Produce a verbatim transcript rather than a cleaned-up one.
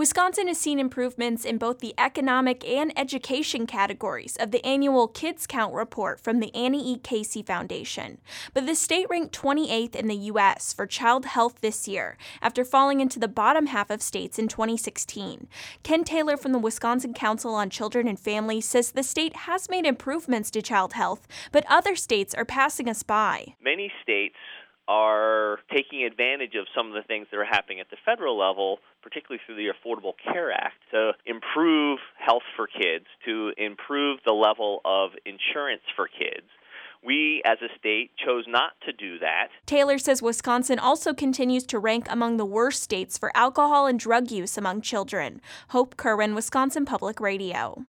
Wisconsin has seen improvements in both the economic and education categories of the annual Kids Count report from the Annie E. Casey Foundation. But the state ranked twenty-eighth in the U S for child health this year, after falling into the bottom half of states in twenty sixteen. Ken Taylor from the Wisconsin Council on Children and Families says the state has made improvements to child health, but other states are passing us by. Many states are taking advantage of some of the things that are happening at the federal level, particularly through the Affordable Care Act, to improve health for kids, to improve the level of insurance for kids. We, as a state, chose not to do that. Taylor says Wisconsin also continues to rank among the worst states for alcohol and drug use among children. Hope Kerwin, Wisconsin Public Radio.